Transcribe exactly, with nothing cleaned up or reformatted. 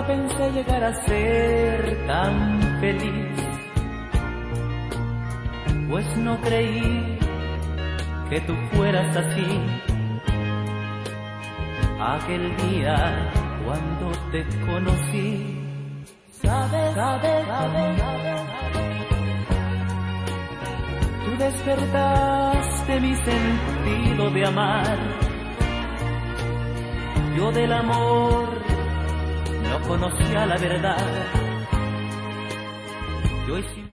pensé llegar a ser tan feliz, pues no creí que tú fueras así. Aquel día cuando te conocí, sabes, sabes, sabes, tú despertaste mi sentido de amar. Yo del amor no conocía la verdad. Yo